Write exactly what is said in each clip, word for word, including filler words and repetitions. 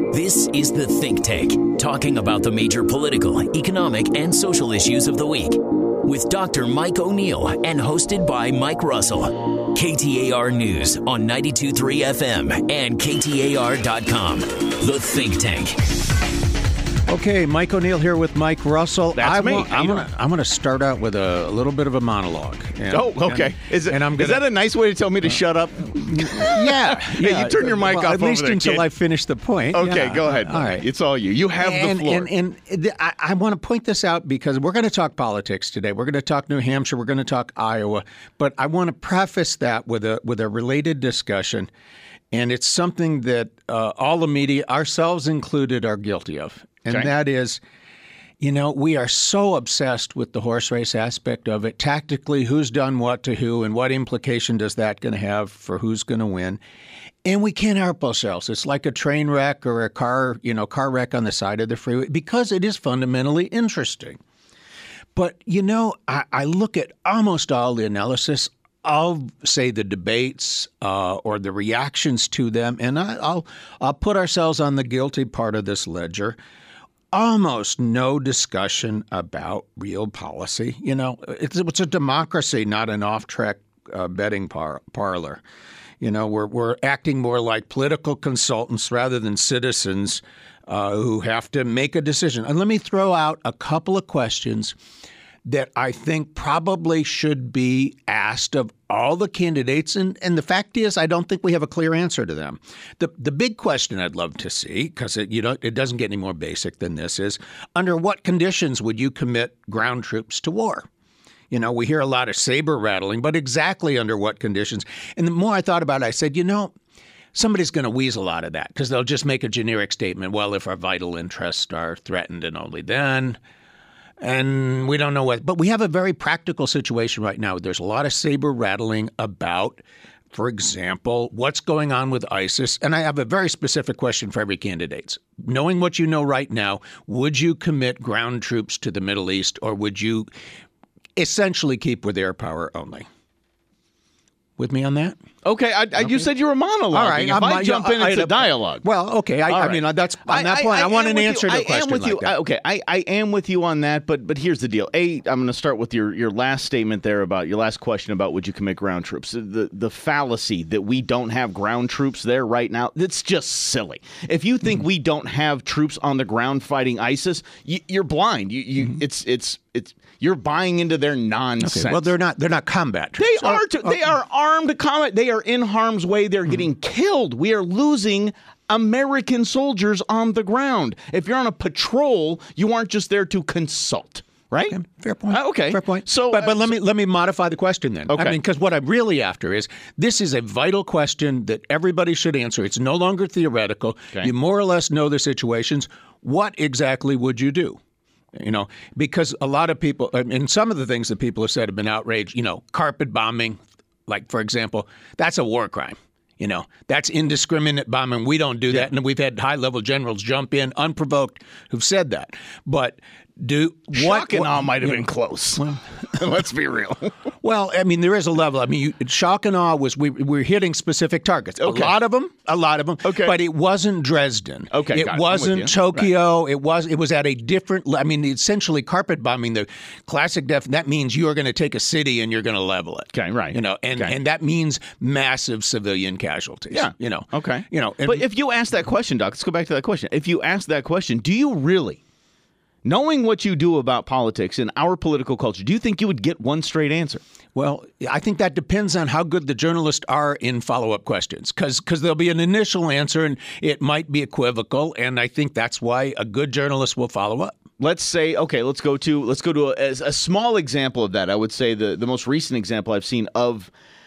This is The Think Tank, talking about the major political, economic, and social issues of the week. With Doctor Mike O'Neill and hosted by Mike Russell. K T A R News on ninety-two point three F M and K T A R dot com. The Think Tank. Okay, Mike O'Neill here with Mike Russell. That's I me. Want, I'm gonna I'm gonna start out with a, a little bit of a monologue. And, oh, okay. And, is it, and I'm gonna, is that a nice way to tell me to uh, shut up? Yeah. Hey, yeah. you turn your mic well, off at least over there, until kid. I finish the point. Okay, yeah. go ahead. All right, it's all you. You have and, the floor. And, and, and th- I, I want to point this out because we're going to talk politics today. We're going to talk New Hampshire. We're going to talk Iowa. But I want to preface that with a with a related discussion. And it's something that uh, all the media, ourselves included, are guilty of. And Okay. that is, you know, we are so obsessed with the horse race aspect of it. Tactically, who's done what to who and what implication does that going to have for who's going to win? And we can't help ourselves. It's like a train wreck or a car, you know, car wreck on the side of the freeway because it is fundamentally interesting. But, you know, I, I look at almost all the analysis. I'll say the debates uh, or the reactions to them, and I, I'll I'll put ourselves on the guilty part of this ledger. Almost no discussion about real policy. You know, it's, it's a democracy, not an off-track uh, betting par- parlor. You know, we're we're acting more like political consultants rather than citizens uh, who have to make a decision. And let me throw out a couple of questions that I think probably should be asked of all the candidates. And, and the fact is, I don't think we have a clear answer to them. The the big question I'd love to see, because it, you know, it doesn't get any more basic than this, is under what conditions would you commit ground troops to war? You know, we hear a lot of saber rattling, but exactly under what conditions? And the more I thought about it, I said, you know, somebody's going to weasel out of that because they'll just make a generic statement. Well, if our vital interests are threatened and only then. And we don't know what, but we have a very practical situation right now. There's a lot of saber rattling about, for example, what's going on with ISIS. And I have a very specific question for every candidate. Knowing what you know right now, would you commit ground troops to the Middle East or would you essentially keep with air power only? With me on that? Okay, I, I, you said you were monologuing. All right, if I'm, I jump in, I, it's I, a dialogue. Well, okay, I, All I right. mean, that's on that I, point. I, I, I want an answer you. to a I question am with like you. that. I, okay, I, I am with you on that, but but here's the deal. A, I'm going to start with your, your last statement there about your last question about would you commit ground troops. The the fallacy that we don't have ground troops there right now, that's just silly. If you think mm-hmm. we don't have troops on the ground fighting ISIS, you, you're blind. You, you mm-hmm. it's it's it's you're buying into their nonsense. Okay, well, they're not they're not combat troops. They are to, they are armed combat. They are in harm's way. They're mm-hmm. getting killed. We are losing American soldiers on the ground. If you're on a patrol, you aren't just there to consult, right? Okay, fair point. Uh, okay, fair point. So, but, but uh, let me let me modify the question then. Okay. I mean, because what I'm really after is this is a vital question that everybody should answer. It's no longer theoretical. Okay. You more or less know the situations. What exactly would you do? You know, because a lot of people, and some of the things that people have said have been outraged, you know, carpet bombing, like, for example, that's a war crime. You know, that's indiscriminate bombing. We don't do yeah. that. And we've had high-level generals jump in unprovoked who've said that. But do what? Shock and awe what, might have you been know, close. Well, let's be real. Well, I mean, there is a level. I mean, you, shock and awe was we we're hitting specific targets. Okay. A lot of them, a lot of them. Okay. But it wasn't Dresden. Okay, it got it. wasn't Tokyo. Right. It was it was at a different. I mean, essentially carpet bombing. The classic def. That means you are going to take a city and you're going to level it. Okay, right. You know, and okay. and that means massive civilian casualties. Yeah. You know. Okay. You know. And, but if you ask that question, Doc, let's go back to that question. If you ask that question, do you really? Knowing what you do about politics and our political culture, do you think you would get one straight answer? Well, I think that depends on how good the journalists are in follow-up questions, because because there'll be an initial answer and it might be equivocal, and I think that's why a good journalist will follow up. Let's say, okay, let's go to let's go to a, a small example of that. I would say the, the most recent example I've seen of,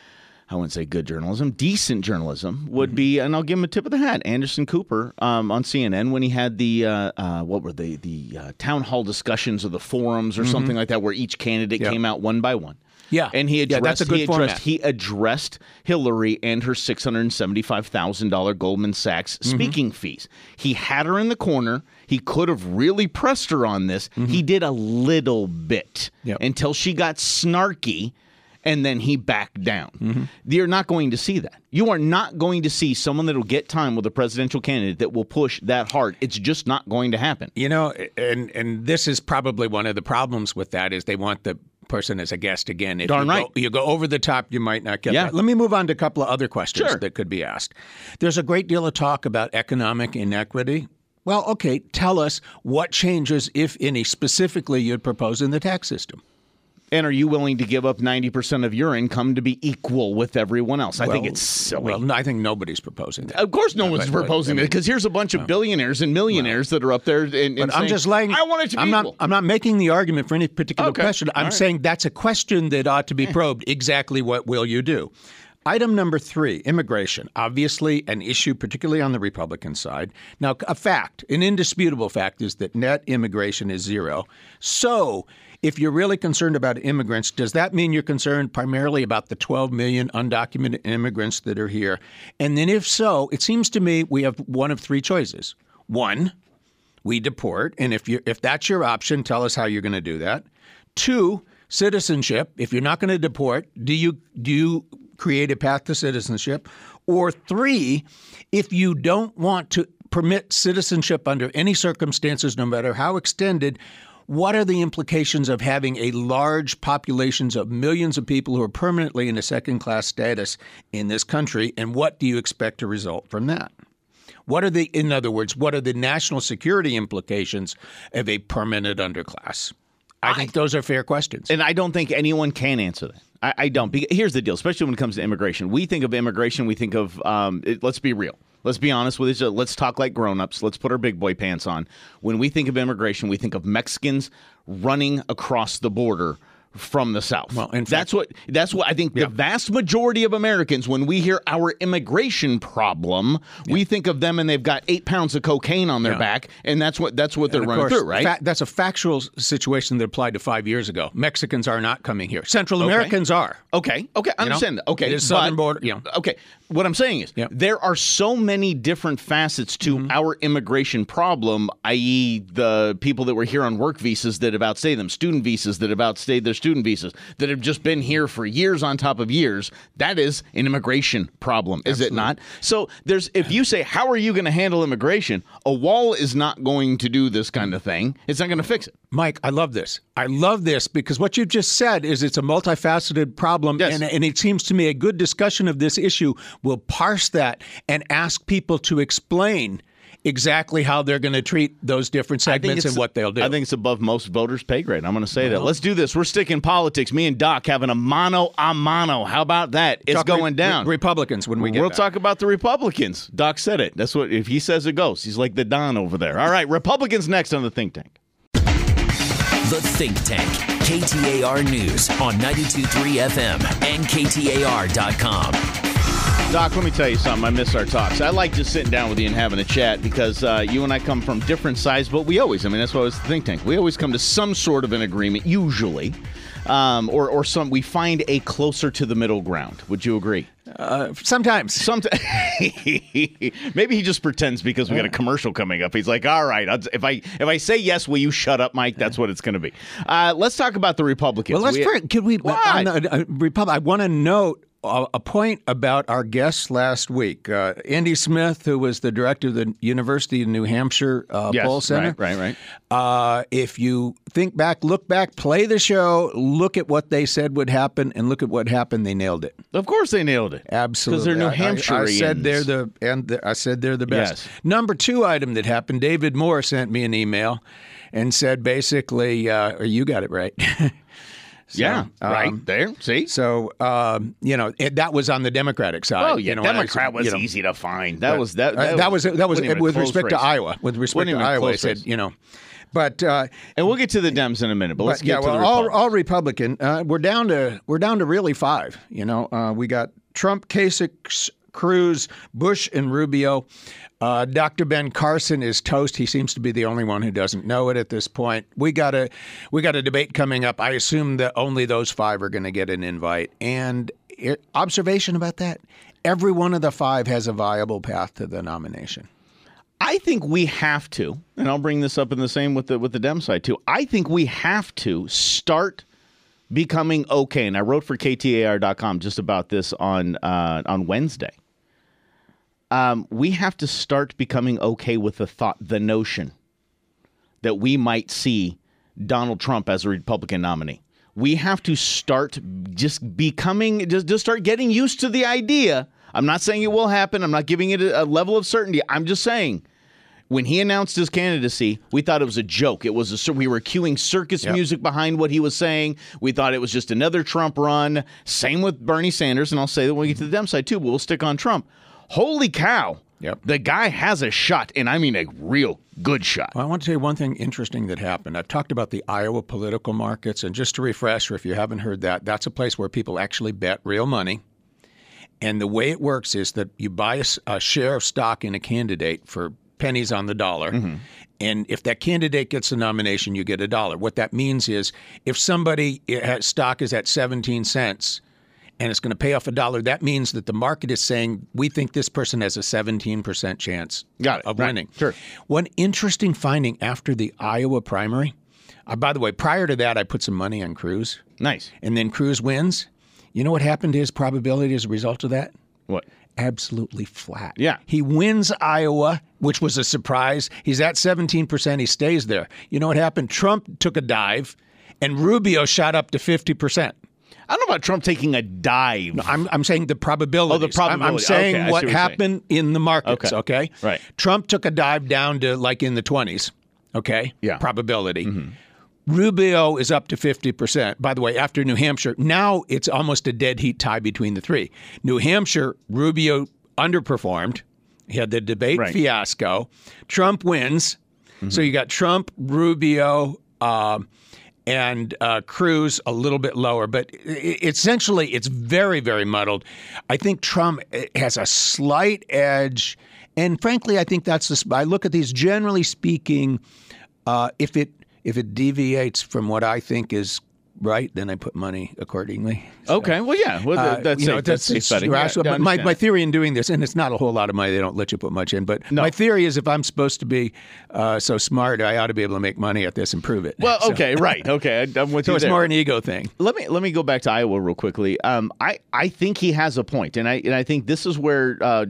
I wouldn't say good journalism, decent journalism would mm-hmm. be, and I'll give him a tip of the hat, Anderson Cooper um, on C N N when he had the, uh, uh, what were they, the uh, town hall discussions or the forums or mm-hmm. something like that where each candidate yep. came out one by one. Yeah, and he addressed, yeah, that's a good he, format. addressed he addressed Hillary and her six hundred seventy-five thousand dollars Goldman Sachs mm-hmm. speaking fees. He had her in the corner. He could have really pressed her on this. Mm-hmm. He did a little bit yep. until she got snarky. and then he backed down. Mm-hmm. You're not going to see that. You are not going to see someone that will get time with a presidential candidate that will push that hard. It's just not going to happen. You know, and and this is probably one of the problems with that is they want the person as a guest again. If Darn you right. Go, you go over the top, you might not get yeah. that. Let me move on to a couple of other questions Sure. that could be asked. There's a great deal of talk about economic inequity. Well, okay, tell us what changes, if any, specifically you'd propose in the tax system. And are you willing to give up ninety percent of your income to be equal with everyone else? I well, think it's silly. Well, I think nobody's proposing that. Of course no Uh, one's but, proposing but, it because here's a bunch of well, billionaires and millionaires well, that are up there and, and but saying, I'm just laying, I want it to be I'm equal. Not, I'm not making the argument for any particular okay. question. I'm All saying right. that's a question that ought to be probed. Exactly what will you do? Item number three, immigration. Obviously an issue, particularly on the Republican side. Now, a fact, an indisputable fact is that net immigration is zero. So if you're really concerned about immigrants, does that mean you're concerned primarily about the twelve million undocumented immigrants that are here? And then if so, it seems to me we have one of three choices. One, we deport. And if you if that's your option, tell us how you're going to do that. Two, citizenship. If you're not going to deport, do you do you create a path to citizenship? Or three, if you don't want to permit citizenship under any circumstances, no matter how extended, what are the implications of having a large populations of millions of people who are permanently in a second-class status in this country, and what do you expect to result from that? What are the, in other words, what are the national security implications of a permanent underclass? I, I think those are fair questions. And I don't think anyone can answer that. I, I don't. Because here's the deal, especially when it comes to immigration. We think of immigration, we think of, um, it, let's be real. Let's be honest with each other. Let's talk like grown-ups. Let's put our big boy pants on. When we think of immigration, we think of Mexicans running across the border from the South. Well, in fact, that's what that's what I think yeah. the vast majority of Americans, when we hear our immigration problem, yeah. we think of them and they've got eight pounds of cocaine on their yeah. back, and that's what that's what they're running course, through, right? Fa- that's a factual situation that applied to five years ago. Mexicans are not coming here. Central okay. Americans are. Okay, okay, I understand know? that. Okay, it is southern border. You know. Okay, what I'm saying is yeah. there are so many different facets to mm-hmm. our immigration problem, that is the people that were here on work visas that have outstayed them, student visas that have outstayed their student visas, that have just been here for years on top of years. That is an immigration problem, is Absolutely. It not? So there's, if you say, how are you going to handle immigration? A wall is not going to do this kind of thing. It's not going to fix it. Mike, I love this. I love this because what you've just said is it's a multifaceted problem. Yes. And, and it seems to me a good discussion of this issue will parse that and ask people to explain exactly how they're going to treat those different segments and what they'll do. I think it's above most voters' pay grade. I'm going to say well, that. Let's do this. We're sticking politics. Me and Doc having a mano a mano. How about that? It's going re- down. Re- Republicans when we get We'll back. talk about the Republicans. Doc said it. That's what, if he says it goes. He's like the Don over there. All right, Republicans next on the Think Tank. The Think Tank. K T A R News on ninety-two point three F M and K T A R dot com. Doc, let me tell you something. I miss our talks. I like just sitting down with you and having a chat because uh, you and I come from different sides, but we always, I mean, that's why it's the Think Tank. We always come to some sort of an agreement, usually, um, or, or some, we find a closer to the middle ground. Would you agree? Uh, sometimes. Sometimes. Maybe he just pretends because we got a commercial coming up. He's like, all right, if I if I say yes, will you shut up, Mike? That's what it's going to be. Uh, let's talk about the Republicans. Well, let's, we, first, could we, what? on the, uh, Republic, I want to note a point about our guests last week. Uh, Andy Smith, who was the director of the University of New Hampshire uh, yes, Poll Center. Right, right, right. Uh, if you think back, look back, play the show, look at what they said would happen, and look at what happened. They nailed it. Of course they nailed it. Absolutely. Because they're New Hampshireans. I, I said they're the and the, I said they're the best. Yes. Number two item that happened, David Moore sent me an email and said basically, uh, you got it right. So, yeah, right um, there. See? So, um, you know, it, that was on the Democratic side. Oh, yeah, you know, Democrat I, was you know, easy to find. That but, was that. That, uh, that was that was with respect race. to Iowa. With respect to Iowa, I said, race. you know, but uh, and we'll get to the Dems in a minute. But, but let's get yeah, to well, the all, all Republican. Uh, we're down to we're down to really five. You know, uh, we got Trump, Kasich, Cruz, Bush, and Rubio. Uh, Doctor Ben Carson is toast. He seems to be the only one who doesn't know it at this point. We got a we got a debate coming up. I assume that only those five are going to get an invite. And it, observation about that: every one of the five has a viable path to the nomination. I think we have to, and I'll bring this up in the same with the with the Dem side too. I think we have to start becoming okay, and I wrote for K T A R dot com just about this on uh, on Wednesday. Um, we have to start becoming okay with the thought, the notion that we might see Donald Trump as a Republican nominee. We have to start just becoming, just, just start getting used to the idea. I'm not saying it will happen. I'm not giving it a, a level of certainty. I'm just saying, when he announced his candidacy, we thought it was a joke. It was a, we were cueing circus yep. music behind what he was saying. We thought it was just another Trump run. Same with Bernie Sanders, and I'll say that when we get to the Dem side too, but we'll stick on Trump. Holy cow. Yep. The guy has a shot, and I mean a real good shot. Well, I want to tell you one thing interesting that happened. I've talked about the Iowa political markets, and just to refresh, or if you haven't heard that, that's a place where people actually bet real money. And the way it works is that you buy a, a share of stock in a candidate for pennies on the dollar. Mm-hmm. And if that candidate gets a nomination, you get a dollar. What that means is if somebody has, stock is at seventeen cents and it's going to pay off a dollar, that means that the market is saying, we think this person has a seventeen percent chance Got it. of right. winning. Sure. One interesting finding after the Iowa primary, uh, by the way, prior to that, I put some money on Cruz. Nice. And then Cruz wins. You know what happened to his probability as a result of that? What? Absolutely flat. Yeah. He wins Iowa, which was a surprise. He's at seventeen percent. He stays there. You know what happened? Trump took a dive, and Rubio shot up to fifty percent. I don't know about Trump taking a dive. No, I'm, I'm saying the probability. Oh, the probability. I'm, I'm saying okay, what, what happened in the markets, okay. okay? Right. Trump took a dive down to like in the twenties, okay? Yeah. Probability. Mm-hmm. Rubio is up to fifty percent. By the way, after New Hampshire, now it's almost a dead heat tie between the three. New Hampshire, Rubio underperformed. He had the debate right. fiasco. Trump wins. Mm-hmm. So you got Trump, Rubio, uh, and uh, Cruz a little bit lower. But essentially, it's very, very muddled. I think Trump has a slight edge. And frankly, I think that's the – I look at these, generally speaking, uh, if it – If it deviates from what I think is right, then I put money accordingly. So, okay. Well, yeah. Well, uh, that's you know, safe, that's, that's safe betting. rational. Yeah, but my, my theory in doing this, and it's not a whole lot of money. They don't let you put much in. But no. my theory is if I'm supposed to be uh, so smart, I ought to be able to make money at this and prove it. Well, so, okay. Right. Okay. I'm with so you it's there. more an ego thing. Let me let me go back to Iowa real quickly. Um, I, I think he has a point, and I and I think this is where uh,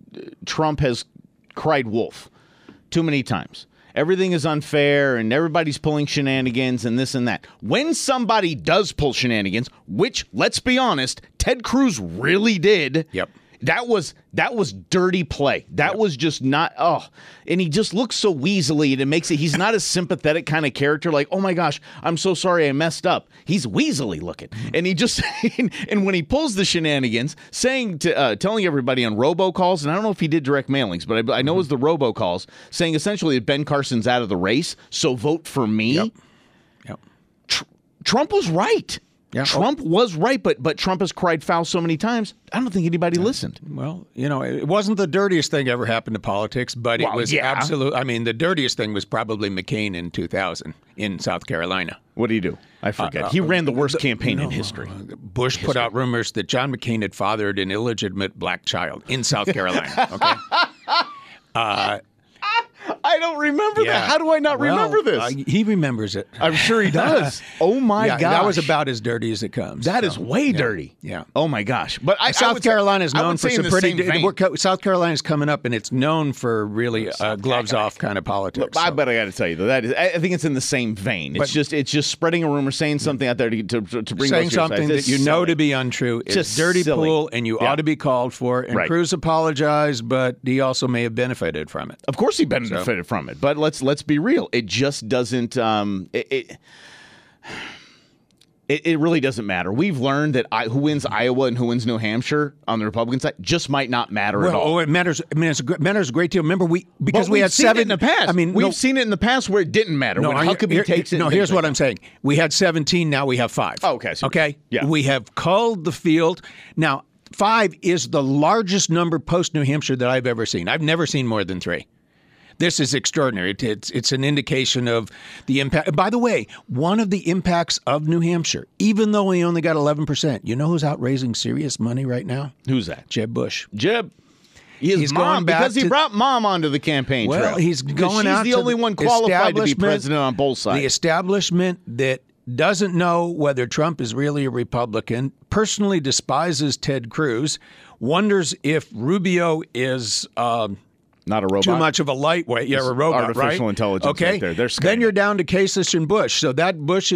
Trump has cried wolf too many times. Everything is unfair, and everybody's pulling shenanigans and this and that. When somebody does pull shenanigans, which, let's be honest, Ted Cruz really did. Yep. That was that was dirty play. That yep. was just not, oh. And he just looks so weaselly, and it makes it, he's not a sympathetic kind of character like, oh my gosh, I'm so sorry I messed up. He's weaselly looking. And he just, and, and when he pulls the shenanigans, saying to, uh, telling everybody on robocalls, and I don't know if he did direct mailings, but I, I know it was the robocalls, saying essentially that Ben Carson's out of the race, so vote for me. Yep. Yep. Tr- Trump was right. Yeah. Trump oh. was right, but but Trump has cried foul so many times, I don't think anybody yeah. listened. Well, you know, it wasn't the dirtiest thing ever happened to politics, but well, it was yeah. absolute. I mean, the dirtiest thing was probably McCain in two thousand in South Carolina. What did he do? I forget. Uh, uh, he ran the worst campaign no, in history. Bush history. put out rumors that John McCain had fathered an illegitimate black child in South Carolina. Okay. uh, I don't remember yeah. that. How do I not well, remember this? Uh, he remembers it. I'm sure he does. Oh, my yeah, gosh. That was about as dirty as it comes. That so, is way yeah. dirty. Yeah. Oh, my gosh. But I, South I Carolina is known for some pretty. Di- South Carolina is coming up, and it's known for really uh, gloves off kind of politics. Look, so. I bet I got to tell you though that is. I think it's in the same vein. It's but, just it's just spreading a rumor, saying something out there to to, to bring saying something that you silly. know to be untrue. It's just dirty silly. pool, and you yeah. ought to be called for. And right. Cruz apologized, but he also may have benefited from it. Of course, he benefited so. from it. But let's let's be real. It just doesn't. Um, it, it, it it really doesn't matter. We've learned that I, who wins Iowa and who wins New Hampshire on the Republican side just might not matter well, at all. Oh, it matters. I mean, it matters a great deal. Remember, we because but we had seen seven it in the past. I mean, we've no, seen it in the past where it didn't matter. No, when Huckabee here, takes it. No, here's what I'm saying. We had seventeen. Now we have five. Oh, okay. So okay. Yeah. We have culled the field. Now five is the largest number post New Hampshire that I've ever seen. I've never seen more than three. This is extraordinary. It, it's it's an indication of the impact. By the way, one of the impacts of New Hampshire, even though we only got eleven percent, you know who's out raising serious money right now? Who's that? Jeb Bush. Jeb. His he's mom, going back because he to, brought mom onto the campaign well, trail. he's going she's out the to only the one qualified to be president on both sides. The establishment that doesn't know whether Trump is really a Republican, personally despises Ted Cruz, wonders if Rubio is um, not a robot, too much of a lightweight. Yeah, a robot, artificial right? intelligence. Okay, right there. They're then you're down to Kasich and Bush. So that Bush,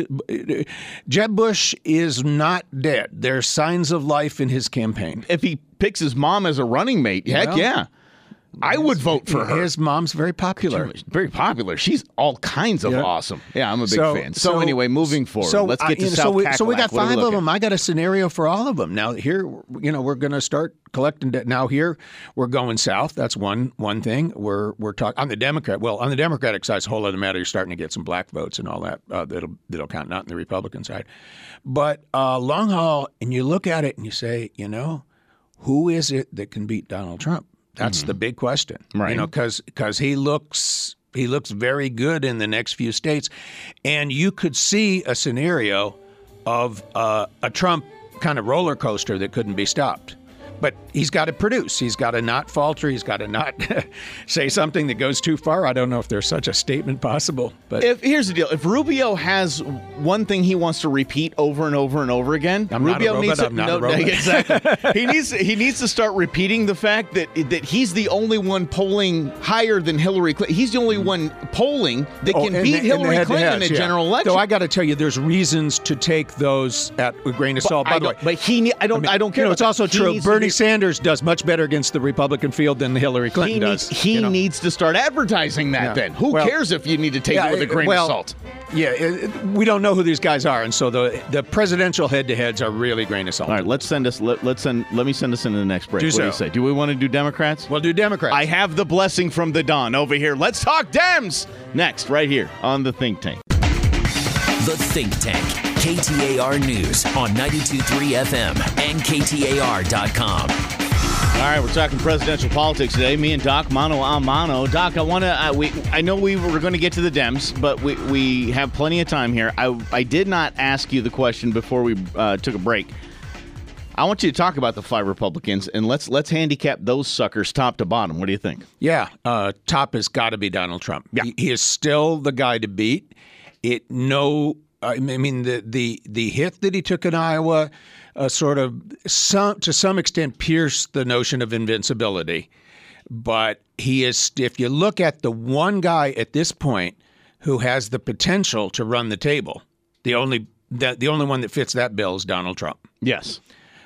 Jeb Bush is not dead. There's signs of life in his campaign. If he picks his mom as a running mate, heck well, yeah. I would vote for her. His mom's very popular. Very popular. She's all kinds of yeah. awesome. Yeah, I'm a big so, fan. So, so anyway, moving forward, so let's get to I, South so we, Cackalack. so we got What five we of them. I got a scenario for all of them. Now here, you know, we're going to start collecting debt. Now here, we're going south. That's one one thing. We're we're talking on the Democrat. Well, on the Democratic side, it's a whole other matter. You're starting to get some black votes and all that. Uh, that'll that'll count. Not on the Republican side, but uh, long haul. And you look at it and you say, you know, who is it that can beat Donald Trump? That's mm-hmm. the big question, right? You know, because because he looks he looks very good in the next few states, and you could see a scenario of uh, a Trump kind of roller coaster that couldn't be stopped. But he's got to produce. He's got to not falter. He's got to not say something that goes too far. I don't know if there's such a statement possible. But if, here's the deal: if Rubio has one thing he wants to repeat over and over and over again, I'm Rubio not a robot, needs to, I'm not no, a robot. no, exactly. he needs he needs to start repeating the fact that that he's the only one polling higher than Hillary Clinton. He's the only one polling that oh, can beat the, Hillary the Clinton in a yeah. general election. So I got to tell you, there's reasons to take those at a grain of salt. But By I the way, but he, I don't, I, mean, I don't care. You know, it's also he true. Bernie be, Sanders does much better against the Republican field than Hillary Clinton he does. Needs, he you know? needs to start advertising that. Yeah. Then who well, cares if you need to take yeah, it with a grain well, of salt? Yeah, it, we don't know who these guys are, and so the the presidential head-to-heads are really grain of salt. All right, let's send us. Let, let's send. Let me send us into the next break. Do what so. do you say? Do we want to do Democrats? We'll do Democrats. I have the blessing from the Don over here. Let's talk Dems next, right here on the Think Tank. The Think Tank, K T A R News on ninety-two point three F M and K T A R dot com. All right, we're talking presidential politics today. Me and Doc, mano a mano. Doc, I want to. Uh, we I know we were going to get to the Dems, but we we have plenty of time here. I I did not ask you the question before we uh, took a break. I want you to talk about the five Republicans, and let's let's handicap those suckers top to bottom. What do you think? Yeah, uh, top has got to be Donald Trump. Yeah. He, he is still the guy to beat. It no, I mean the the the hit that he took in Iowa, uh, sort of some to some extent pierced the notion of invincibility. But he is, if you look at the one guy at this point who has the potential to run the table, the only the, the only one that fits that bill is Donald Trump. Yes.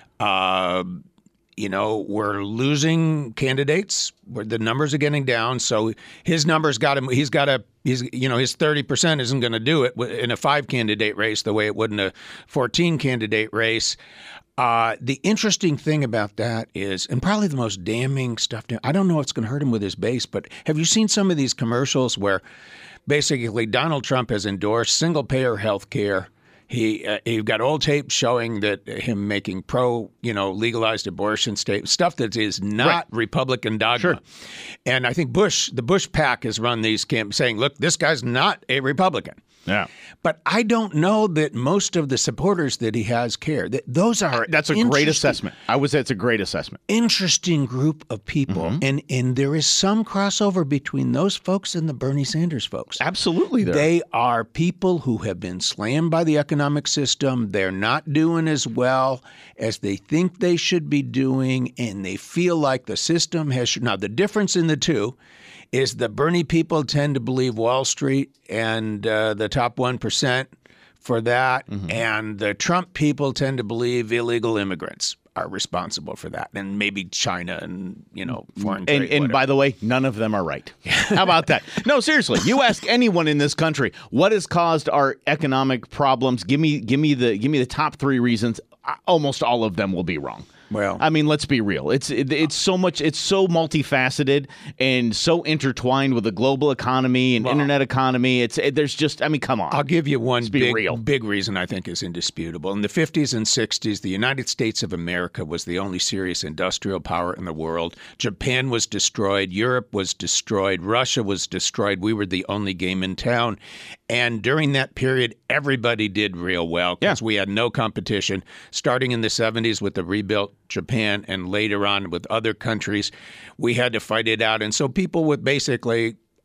Uh, you know, we're losing candidates. Where the numbers are getting down. So his numbers got him. He's got a. He's you know his thirty percent isn't going to do it in a five candidate race the way it would in a fourteen candidate race. Uh, the interesting thing about that is, and probably the most damning stuff. I don't know if it's going to hurt him with his base, but have you seen some of these commercials where basically Donald Trump has endorsed single payer health care? He uh, you've got old tape showing that him making pro, you know, legalized abortion state stuff that is not right. Republican dogma. Sure. And I think Bush, the Bush PAC, has run these camps saying, "Look, this guy's not a Republican." Yeah. But I don't know that most of the supporters that he has care. That those are that's a great assessment. I would say it's a great assessment. Interesting group of people, mm-hmm. and and there is some crossover between those folks and the Bernie Sanders folks. Absolutely, there. They are people who have been slammed by the economic system. They're not doing as well as they think they should be doing, and they feel like the system has. Now, the difference in the two is the Bernie people tend to believe Wall Street and uh, the top one percent for that, mm-hmm. and the Trump people tend to believe illegal immigrants are responsible for that, and maybe China and, you know, foreign trade. And, and by the way, none of them are right. How about that? No, seriously, you ask anyone in this country what has caused our economic problems. Give me, give me the, give me the top three reasons. Almost all of them will be wrong. Well, I mean, let's be real. It's it, it's so much. It's so multifaceted and so intertwined with the global economy and well, internet economy. It's it, there's just. I mean, come on. I'll give you one let's big, be real. big reason I think is indisputable. In the fifties and sixties, the United States of America was the only serious industrial power in the world. Japan was destroyed. Europe was destroyed. Russia was destroyed. We were the only game in town. And during that period, everybody did real well because yeah. we had no competition. Starting in the seventies with the rebuilt Japan and later on with other countries, we had to fight it out. And so people with basically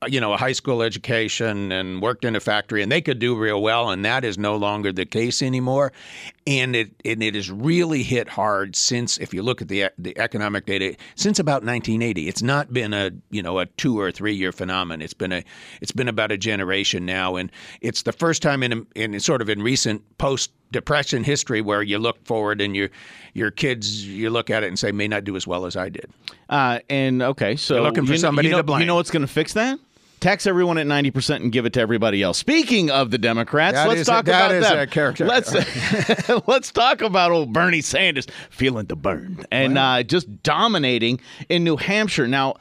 you know, a high school education and worked in a factory, and they could do real well, and that is no longer the case anymore. And it and it has really hit hard since, if you look at the the economic data, since about nineteen eighty. It's not been a you know a two or three year phenomenon. It's been a it's been about a generation now, and it's the first time in in sort of in recent post Depression history where you look forward and your your kids, you look at it and say, may not do as well as I did. Uh, and okay, so You're looking for you know, somebody you know, to blame. You know what's going to fix that? Tax everyone at ninety percent and give it to everybody else. Speaking of the Democrats, That let's is talk a, that about is them. a character. Let's let's talk about old Bernie Sanders feeling the burn and uh, just dominating in New Hampshire. Now,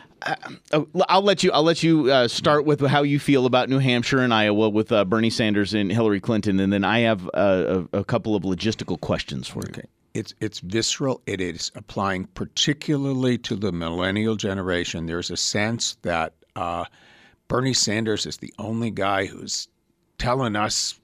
uh, I'll let you. I'll let you uh, start with how you feel about New Hampshire and Iowa with uh, Bernie Sanders and Hillary Clinton, and then I have uh, a, a couple of logistical questions for you. Okay. It's it's visceral. It is applying particularly to the millennial generation. There's a sense that uh, Bernie Sanders is the only guy who's telling us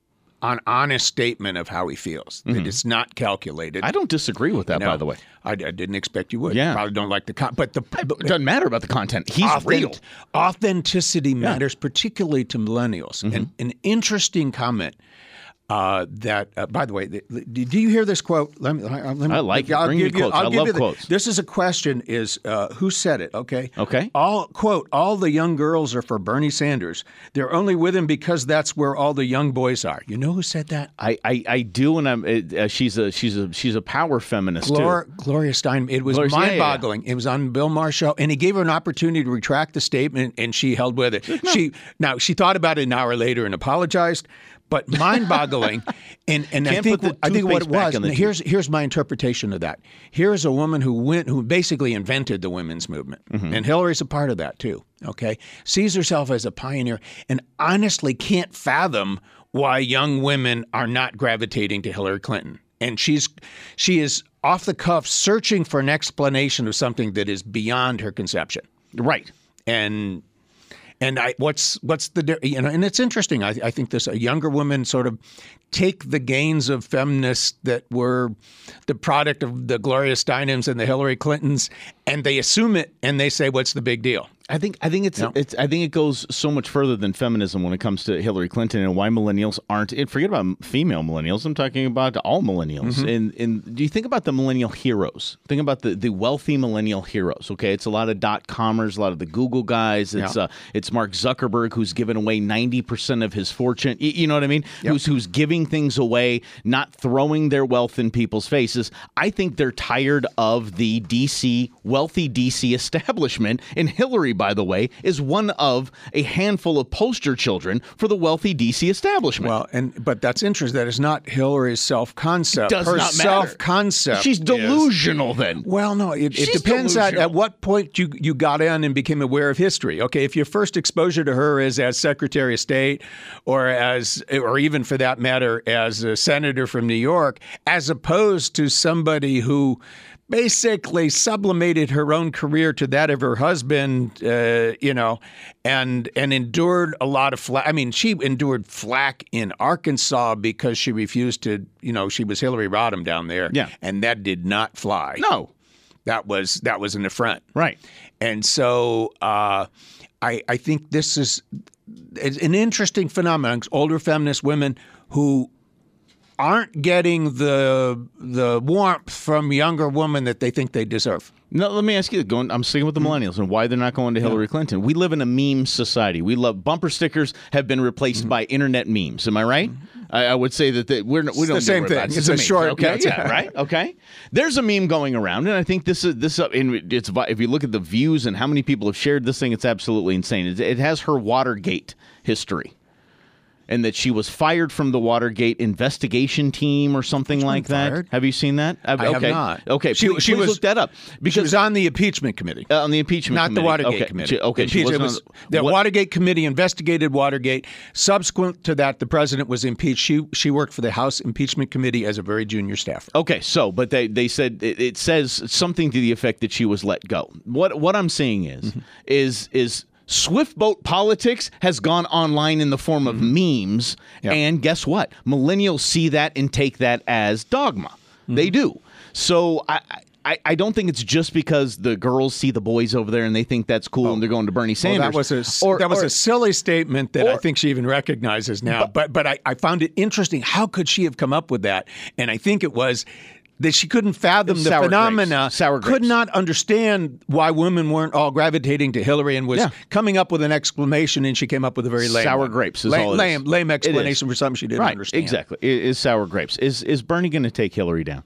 an honest statement of how he feels. Mm-hmm. That it's not calculated. I don't disagree with that, you know, by the way. I, I didn't expect you would. Yeah. Probably don't like the con- but the It doesn't matter about the content. He's Authent- real. Authenticity matters, particularly to millennials. Mm-hmm. And an interesting comment uh, that, uh, by the way, the, the, do you hear this quote? Let me. Let me I like it. I'll Bring give me you, quotes. I'll I give love you the, quotes. This is a question: Is uh, who said it? Okay. Okay. All quote: All the young girls are for Bernie Sanders. They're only with him because that's where all the young boys are. You know who said that? I, I, I do, and I'm. Uh, she's a she's a she's a power feminist Glor- too. Gloria Steinem. It was Gloria- yeah, yeah, yeah. mind-boggling. It was on Bill Maher's show, and he gave her an opportunity to retract the statement, and she held with it. She now she thought about it an hour later and apologized, but mind-boggling. and and I Can't think put the I think what it toothpaste back was. in the and here's here's my interpretation of that. Here's a woman who went who basically invented the women's movement, Mm-hmm. and Hillary's a part of that too. Okay, sees herself as a pioneer, and honestly can't fathom why young women are not gravitating to Hillary Clinton. And she's she is off the cuff searching for an explanation of something that is beyond her conception. Right. And and I what's what's the di- you know and it's interesting. I, I think this a younger women sort of take the gains of feminists that were the product of the Gloria Steinems and the Hillary Clintons, and they assume it and they say, "What's the big deal?" I think I think it's No. it's I think it goes so much further than feminism when it comes to Hillary Clinton and why millennials aren't. And forget about female millennials. I'm talking about all millennials. Mm-hmm. And and do you think about the millennial heroes? Think about the, the wealthy millennial heroes. Okay, it's a lot of dot comers, a lot of the Google guys. It's Yeah. uh, it's Mark Zuckerberg who's given away ninety percent of his fortune. You, you know what I mean? Yep. Who's who's giving things away, not throwing their wealth in people's faces. I think they're tired of the D C wealthy D C establishment. And Hillary, by the way, is one of a handful of poster children for the wealthy D C establishment. Well, and but that's interesting. That is not Hillary's self-concept. Does Her not matter. self-concept. She's is- delusional then. Well, no, it, it She's depends on delusional. at what point you, you got in and became aware of history. Okay, if your first exposure to her is as Secretary of State or as, or even for that matter, as a senator from New York, as opposed to somebody who basically sublimated her own career to that of her husband, uh, you know, and and endured a lot of flack. I mean, she endured flack in Arkansas because she refused to, you know, she was Hillary Rodham down there. Yeah. And that did not fly. No. That was that was an affront. Right. And so uh, I, I think this is it's an interesting phenomenon. Older feminist women who aren't getting the the warmth from younger women that they think they deserve. No, let me ask you. Going, I'm sticking with the millennials and why they're not going to Hillary Clinton. We live in a meme society. We love bumper stickers have been replaced Mm-hmm. by internet memes. Am I right? I, I would say that they, we're we don't the same know thing. about it. It's a meme. short- Okay, yeah, it's- yeah, right. Okay. There's a meme going around, and I think this is this. Uh, and it's if you look at the views and how many people have shared this thing, it's absolutely insane. It, it has her Watergate history. And that she was fired from the Watergate investigation team or something like that. fired? Have you seen that? I okay. have not. Okay, She- please, she please was- look that up because She was on the impeachment committee. uh, on the impeachment Not committee. the Watergate okay. committee. She, okay, she Impeach- it wasn't was, on the what- Watergate committee investigated Watergate. Subsequent to that, the president was impeached. She she worked for the House impeachment committee as a very junior staffer. Okay, so but they they said it, it says something to the effect that she was let go. What what I'm saying is Mm-hmm. is is swift boat politics has gone online in the form of Mm-hmm. memes, Yep. and guess what? Millennials see that and take that as dogma. Mm-hmm. They do. So I. I I, I don't think it's just because the girls see the boys over there and they think that's cool oh. and they're going to Bernie Sanders. Well, that was a, or, that was or, a silly statement that or, I think she even recognizes now. But but, but I, I found it interesting. How could she have come up with that? And I think it was that she couldn't fathom the sour phenomena, grapes. Sour grapes. could not understand why women weren't all gravitating to Hillary, and was yeah. coming up with an exclamation, and she came up with a very lame sour one. grapes. Is lame, all it lame, is. lame explanation for something she didn't right, understand. Exactly. It is sour grapes. Is is Bernie going to take Hillary down?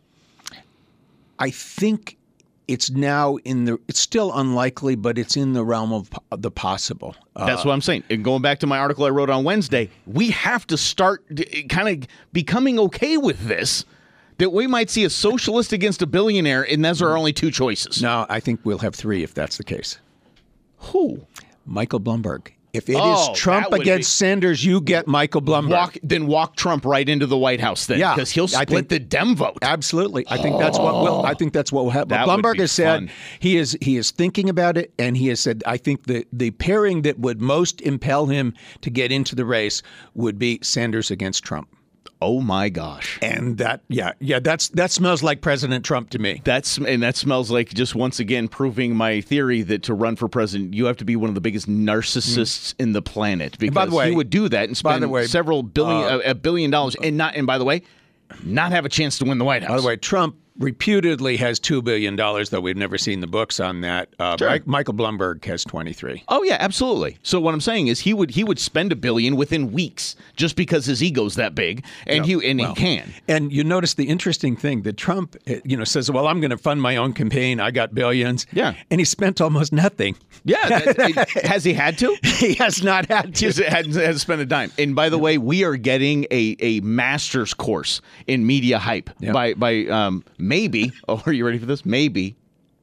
I think it's now in the. It's still unlikely, but it's in the realm of the possible. That's uh, what I'm saying. And going back to my article I wrote on Wednesday, we have to start kind of becoming okay with this. That we might see a socialist against a billionaire, and those are our only two choices. No, I think we'll have three if that's the case. Who? Michael Bloomberg. If it oh, is Trump against be... Sanders, you get Michael Bloomberg. Walk, then walk Trump right into the White House then, yeah, because he'll split think, the Dem vote. Absolutely, I think that's what will. I think that's what will happen. That Bloomberg has said fun. he is he is thinking about it, and he has said I think the the pairing that would most impel him to get into the race would be Sanders against Trump. Oh my gosh! And that, yeah, yeah, that's that smells like President Trump to me. That's and that smells like just once again proving my theory that to run for president, you have to be one of the biggest narcissists mm. in the planet. Because by the way, he would do that and spend way, several billion, uh, a billion dollars, and not. And by the way, not have a chance to win the White House. By the way, Trump reputedly has two billion dollars, though we've never seen the books on that. Uh, sure. Mike, Michael Bloomberg has twenty-three. Oh, yeah, absolutely. So what I'm saying is he would he would spend a billion within weeks just because his ego's that big, and, yeah, he, and well, he can. And you notice the interesting thing that Trump you know, says, well, I'm going to fund my own campaign. I got billions. Yeah. And he spent almost nothing. Yeah. That, has he had to? He has not had to. He hasn't had to spend a dime. And by the way, we are getting a, a master's course in media hype yep. by, by um, maybe, oh, are you ready for this? Maybe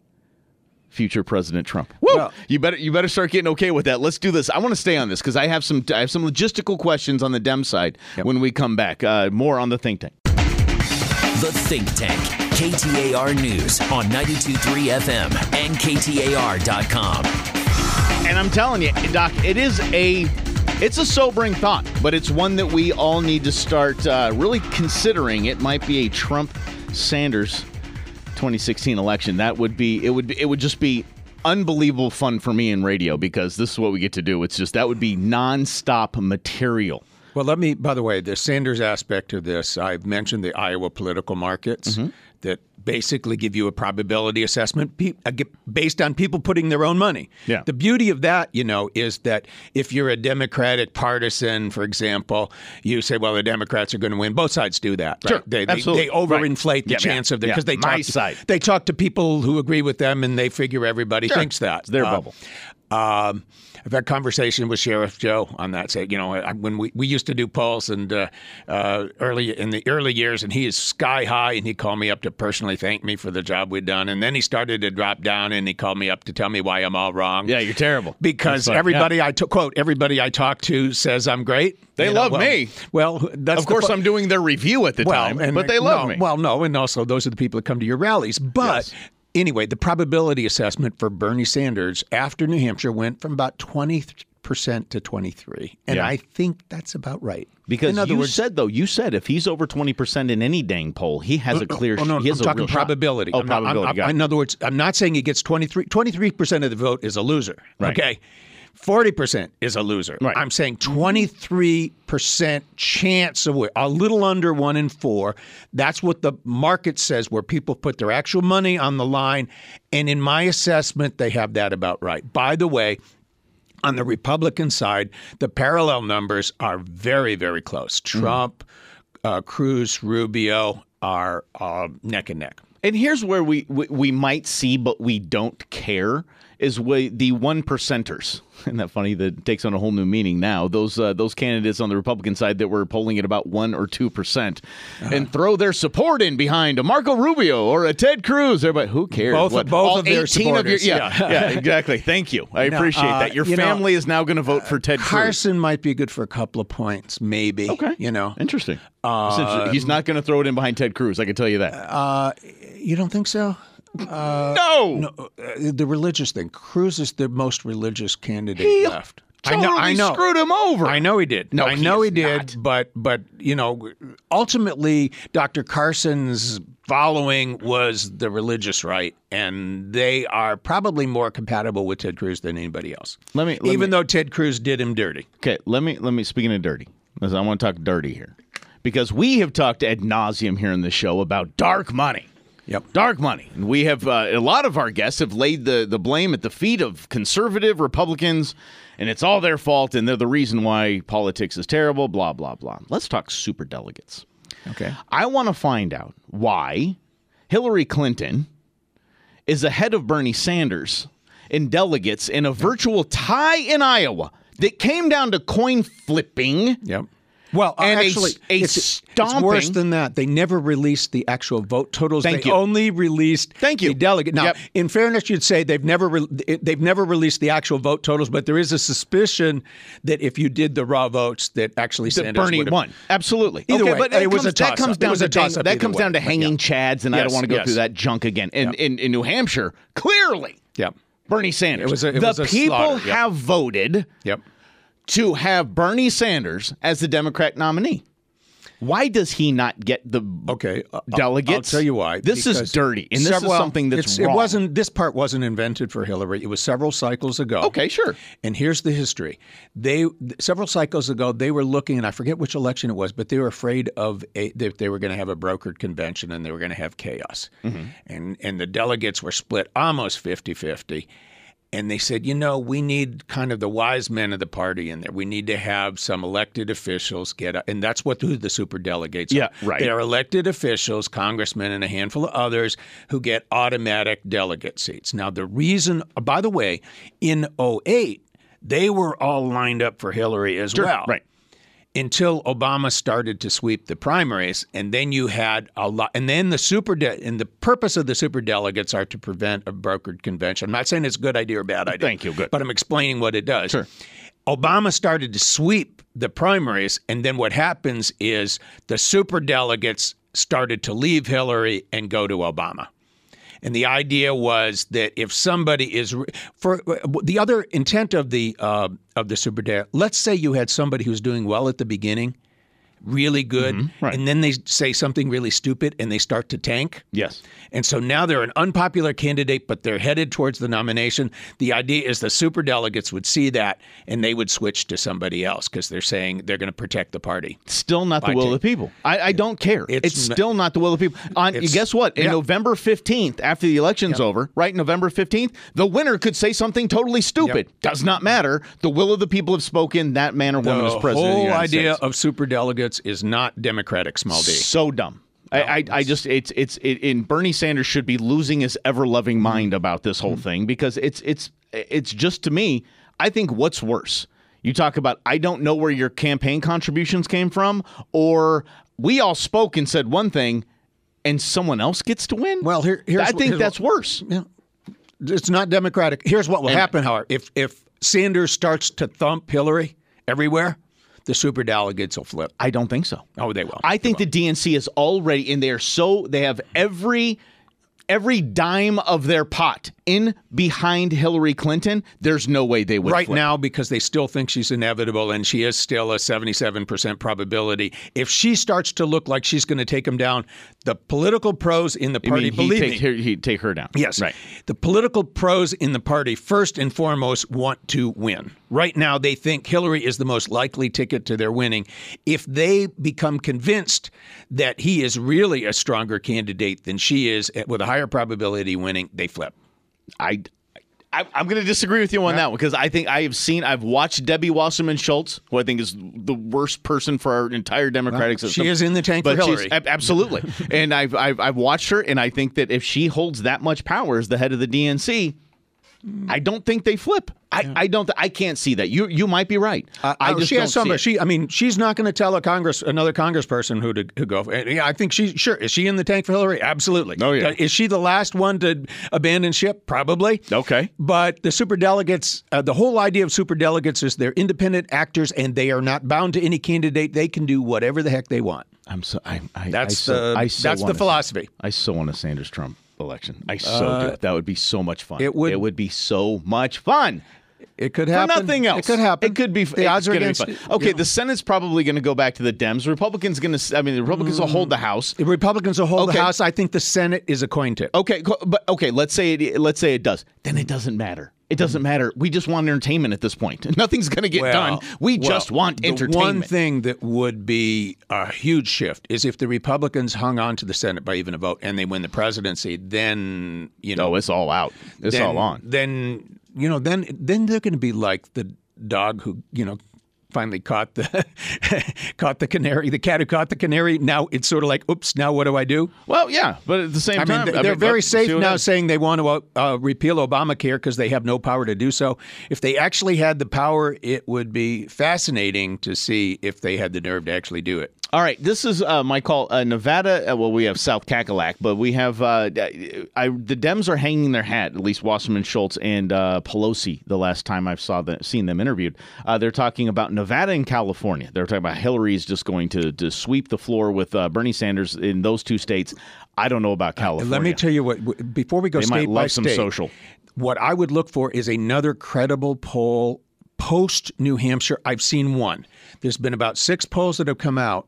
future President Trump. Woo! Well, you better you better start getting okay with that. Let's do this. I want to stay on this because I have some I have some logistical questions on the Dem side yep. when we come back. Uh, more on the Think Tank. The Think Tank, K T A R News on ninety-two point three F M and K T A R dot com. And I'm telling you, Doc, it is a it's a sobering thought, but it's one that we all need to start uh, really considering. It might be a Trump-Sanders twenty sixteen election. That would be it would be, it would just be unbelievable fun for me in radio because this is what we get to do. It's just that would be nonstop material. Well, let me, by the way, the Sanders aspect of this, I've mentioned the Iowa political markets mm-hmm. that basically give you a probability assessment based on people putting their own money. Yeah. The beauty of that, you know, is that if you're a Democratic partisan, for example, you say, well, the Democrats are going to win. Both sides do that. Right? Sure, they, absolutely. They, they overinflate right. the yeah, chance yeah, of it yeah. because they, My talk side. To, they talk to people who agree with them and they figure everybody sure. thinks that. It's their uh, bubble. Um, I've had conversation with Sheriff Joe on that. Say, you know, when we, we used to do polls and uh, uh, early in the early years, and he is sky high, and he called me up to personally thank me for the job we'd done, and then he started to drop down, and he called me up to tell me why I'm all wrong. Yeah, you're terrible. Because everybody yeah. I t- quote everybody I talk to says I'm great. They you love know, well, me. Well, that's of course fu- I'm doing their review at the well, time, and, but they love no, me. Well, no, and also those are the people that come to your rallies, but. Yes. Anyway, the probability assessment for Bernie Sanders after New Hampshire went from about twenty percent to twenty-three, and yeah. I think that's about right. Because in other you words, said though, you said if he's over twenty percent in any dang poll, he has a clear. Oh, no, he has I'm a talking real probability. Shot. Oh, I'm probability. Not, I'm, I'm, in other words, I'm not saying he gets twenty-three. twenty-three percent of the vote is a loser. Right. Okay. forty percent is a loser. Right. I'm saying twenty-three percent chance of win, a little under one in four. That's what the market says, where people put their actual money on the line. And in my assessment, they have that about right. By the way, on the Republican side, the parallel numbers are very, very close. Trump, mm. uh, Cruz, Rubio are uh, neck and neck. And here's where we, we, we might see, but we don't care, is we, the one percenters. Isn't that funny? That takes on a whole new meaning now. Those uh, those candidates on the Republican side that were polling at about one or two percent, uh-huh. and throw their support in behind a Marco Rubio or a Ted Cruz. Everybody, who cares? Both, what, both all of their supporters. Of your, yeah, yeah, yeah, exactly. Thank you. I now, appreciate uh, that. Your you family know, is now going to vote for Ted Cruz. Carson might be good for a couple of points, maybe. Okay, you know, interesting. Uh, He's not going to throw it in behind Ted Cruz. I can tell you that. Uh, you don't think so? Uh, no. no uh, the religious thing. Cruz is the most religious candidate he, left. totally I know, I know. screwed him over. I know he did. No, I he know is he did. not. But but you know, ultimately, Doctor Carson's following was the religious right, and they are probably more compatible with Ted Cruz than anybody else. Let me, let even me, though Ted Cruz did him dirty. Okay, let me let me. Speaking of dirty, because I want to talk dirty here, because we have talked ad nauseum here in the show about dark money. Yep. Dark money. And we have, uh, a lot of our guests have laid the, the blame at the feet of conservative Republicans, and it's all their fault, and they're the reason why politics is terrible, blah, blah, blah. Let's talk superdelegates. Okay. I want to find out why Hillary Clinton is ahead of Bernie Sanders in delegates in a virtual tie in Iowa that came down to coin flipping. Yep. Well, And a- actually, a it's, it's stomping- worse than that. They never released the actual vote totals. Thank they you. only released Thank you. the delegate. Now, Yep. in fairness, you'd say they've never re- they've never released the actual vote totals, but there is a suspicion that if you did the raw votes, that actually That Sanders Bernie would've- won. Absolutely. Either okay, way, but it it was comes, a that toss-up. comes It down was to a dang- toss-up that either comes way. down to But hanging yeah. chads, and I Yes, don't want to go yes. through that junk again. And Yep. in, in New Hampshire, clearly, Yep. Bernie Sanders. It was a- it the was a people slaughter, yep. have voted Yep. to have Bernie Sanders as the Democrat nominee. Why does he not get the Okay, uh, delegates? I'll tell you why. This is Because dirty, and this several- is something that's it's- wrong. It wasn't. This part wasn't invented for Hillary. It was several cycles ago. Okay, sure. And here's the history. They several cycles ago they were looking, and I forget which election it was, but they were afraid of a, that they were going to have a brokered convention and they were going to have chaos, Mm-hmm. and and the delegates were split almost fifty-fifty. And they said, you know, we need kind of the wise men of the party in there. We need to have some elected officials get up. And that's what who the superdelegates Yeah, are. right. They are elected officials, congressmen, and a handful of others who get automatic delegate seats. Now, the reason, by the way, in oh eight, they were all lined up for Hillary as Sure, well. right. Until Obama started to sweep the primaries, and then you had a lot, and then the super de- and the purpose of the super delegates are to prevent a brokered convention. I'm not saying it's a good idea or bad idea. Thank you, good. But I'm explaining what it does. Sure. Obama started to sweep the primaries, and then what happens is the super delegates started to leave Hillary and go to Obama. And the idea was that if somebody is for the other intent of the uh, of the super delegate, let's say you had somebody who's doing well at the beginning, really good, Mm-hmm. right. and then they say something really stupid and they start to tank. Yes. And so now they're an unpopular candidate, but they're headed towards the nomination. The idea is the superdelegates would see that and they would switch to somebody else because they're saying they're going to protect the party. Still not the I will take- of the people. I, I don't care. It's, It's n- still not the will of the people. On It's- guess what? In yeah. November fifteenth, after the election's over, right? November fifteenth, the winner could say something totally stupid. Yep. Does not matter. The will of the people have spoken. That man or woman The is president of the whole United idea States. of superdelegates is not democratic, small d. So dumb. I, I, I just it's it's it, in Bernie Sanders should be losing his ever loving mind about this whole thing because it's it's it's just to me. I think what's worse. You talk about I don't know where your campaign contributions came from, or we all spoke and said one thing, and someone else gets to win. Well, here- here's I what- think here's that's what- worse. Yeah. It's not democratic. Here's what will And- happen, however. If if Sanders starts to thump Hillary everywhere, the superdelegates will flip. I don't think so. Oh, they will. I think They the D N C is already, and they are so they have every every dime of their pot in behind Hillary Clinton. There's no way they would right flip. now because they still think she's inevitable and she is still a seventy-seven percent probability. If she starts to look like she's going to take him down, the political pros in the I party, mean, he'd believe take, me, her, he'd take her down. yes, right. the political pros in the party first and foremost want to win. Right now, they think Hillary is the most likely ticket to their winning. If they become convinced that he is really a stronger candidate than she is with a higher probability of winning, they flip. I, I I'm going to disagree with you on that one because I think I have seen I've watched Debbie Wasserman Schultz, who I think is the worst person for our entire Democratic system. She is in the tank but for she's- Hillary. ab- absolutely, and I've, I've I've watched her, and I think that if she holds that much power as the head of the D N C, I don't think they flip. I, I don't. I can't see that. You you might be right. Uh, I oh, just she don't has some. see it. She, I mean, she's not going to tell a Congress, another Congressperson who to who go. And, yeah, I think she sure is she in the tank for Hillary? Absolutely. Oh, yeah. Uh, Is she the last one to abandon ship? Probably. Okay. But the superdelegates, uh, the whole idea of superdelegates is they're independent actors and they are not bound to any candidate. They can do whatever the heck they want. I'm so. I, I, That's I so, the I so that's the want a- philosophy. I so want a Sanders Trump election. I so Uh, do. That would be so much fun. it would- It would be so much fun. It could happen. For nothing else. It could happen. It could be. The odds are against. Be okay, you know. The Senate's probably going to go back to the Dems. Republicans going to. I mean, the Republicans mm. will hold the House. The Republicans will hold okay. the House. I think the Senate is a coin tip. Okay, but okay. Let's say it. Let's say it does. Then it doesn't matter. It doesn't matter. We just want entertainment at this point. Nothing's going to get well, done. We well, just want entertainment. The one thing that would be a huge shift is if the Republicans hung on to the Senate by even a vote and they win the presidency. Then you know oh, it's all out. It's then, all on. Then you know. Then then they're going to be like the dog who you know. finally caught the caught the canary, the cat who caught the canary. Now it's sort of like, oops, now what do I do? Well, yeah, but at the same I time, mean, they're I mean, very safe now is. saying they want to uh, repeal Obamacare because they have no power to do so. If they actually had the power, it would be fascinating to see if they had the nerve to actually do it. All right, this is uh, my call. Uh, Nevada, uh, well, we have South Cackalack, but we have uh, I, the Dems are hanging their hat, at least Wasserman Schultz and uh, Pelosi, the last time I've saw the, seen them interviewed. Uh, they're talking about Nevada and California. They're talking about Hillary's just going to, to sweep the floor with uh, Bernie Sanders in those two states. I don't know about California. Let me tell you what, before we go they state might love by some state, social. What I would look for is another credible poll post-New Hampshire. I've seen one. There's been about six polls that have come out.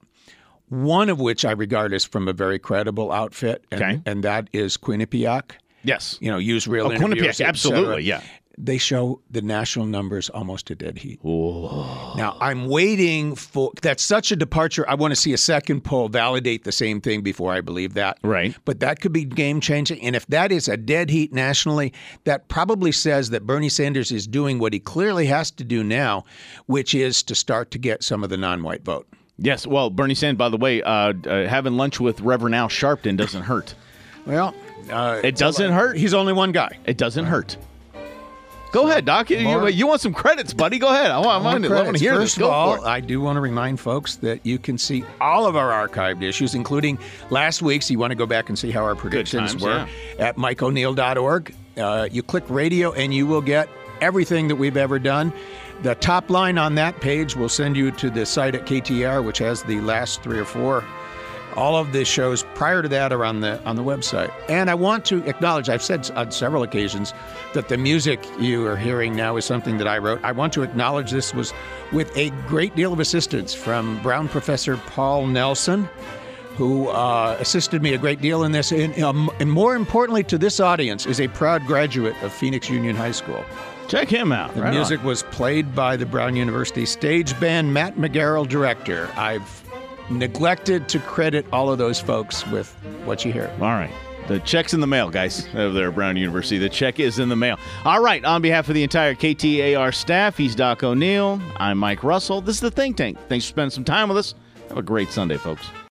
One of which I regard as from a very credible outfit, and, okay. and that is Quinnipiac. Yes. You know, use real oh, interviewers, Quinnipiac, absolutely, yeah. They show the national numbers almost a dead heat. Whoa. Now, I'm waiting for – that's such a departure. I want to see a second poll validate the same thing before I believe that. Right. But that could be game-changing. And if that is a dead heat nationally, that probably says that Bernie Sanders is doing what he clearly has to do now, which is to start to get some of the non-white vote. Yes. Well, Bernie Sanders, by the way, uh, uh, having lunch with Reverend Al Sharpton doesn't hurt. Well, uh, it doesn't hurt. He's only one guy. It doesn't hurt. Go so, ahead, Doc. You, you, you want some credits, buddy? Go ahead. I want, I want, I want to hear First this. Go of all, for it. I do want to remind folks that you can see all of our archived issues, including last week's. You want to go back and see how our predictions times, were yeah. at mike o'neill dot org. Uh, you click radio, and you will get everything that we've ever done. The top line on that page will send you to the site at K T A R, which has the last three or four. All of the shows prior to that are on the on the website. And I want to acknowledge, I've said on several occasions, that the music you are hearing now is something that I wrote. I want to acknowledge this was with a great deal of assistance from Brown professor Paul Nelson, who uh, assisted me a great deal in this. And, um, and more importantly to this audience, is a proud graduate of Phoenix Union High School. Check him out. The right music on. was played by the Brown University Stage Band, Matt McGarrell, director. I've neglected to credit all of those folks with what you hear. All right. The check's in the mail, guys, over there at Brown University. The check is in the mail. All right. On behalf of the entire K T A R staff, he's Doc O'Neill. I'm Mike Russell. This is The Think Tank. Thanks for spending some time with us. Have a great Sunday, folks.